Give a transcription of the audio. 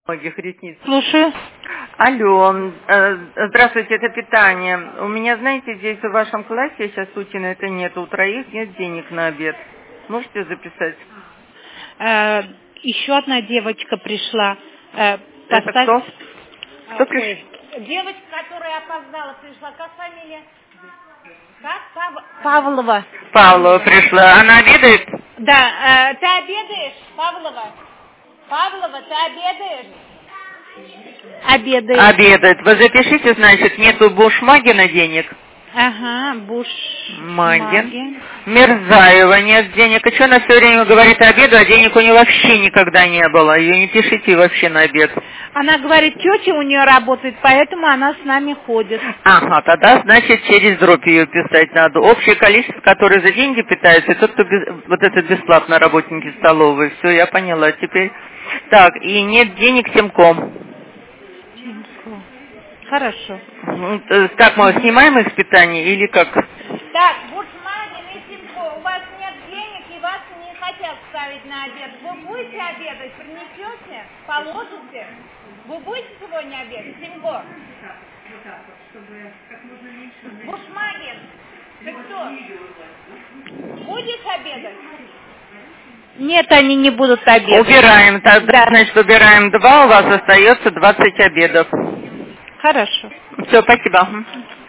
многих ресниц. Слушаю. Алло, здравствуйте, это питание. У меня, знаете, здесь в вашем классе, я сейчас учена, это нет, у троих нет денег на обед. Можете записать? Еще одна девочка пришла. Это кто? Кто пришел? Девочка, которая опоздала, пришла. Как фамилия? Как? Павлова. Павлова пришла. Она обедает? Да. Ты обедаешь, Павлова? Павлова, ты обедаешь? Обедает. Обедает. Вы запишите, значит, нету Бушмагина денег. Ага, Бушмагин. Мерзаева нет денег. И что она все время говорит о обеду, а денег у нее вообще никогда не было. Ее не пишите вообще на обед. Она говорит, тетя у нее работает, поэтому она с нами ходит. Ага, тогда, значит, через дробь ее писать надо. Общее количество, которое за деньги питается, и тот, кто вот это бесплатно работники столовой. Все, я поняла теперь. Так, и нет денег Тимком. Хорошо. Как мы снимаем их с питания или как? Так, Бушмагин и Тимко, у вас нет денег и вас не хотят ставить на обед. Вы будете обедать, принесете, положите? Вы будете сегодня обедать, Тимко? Бушмагин, ты кто? Будешь обедать? Нет, они не будут обедать. Убираем, тогда, значит, убираем 2, у вас остается 20 обедов. Хорошо. Все, спасибо.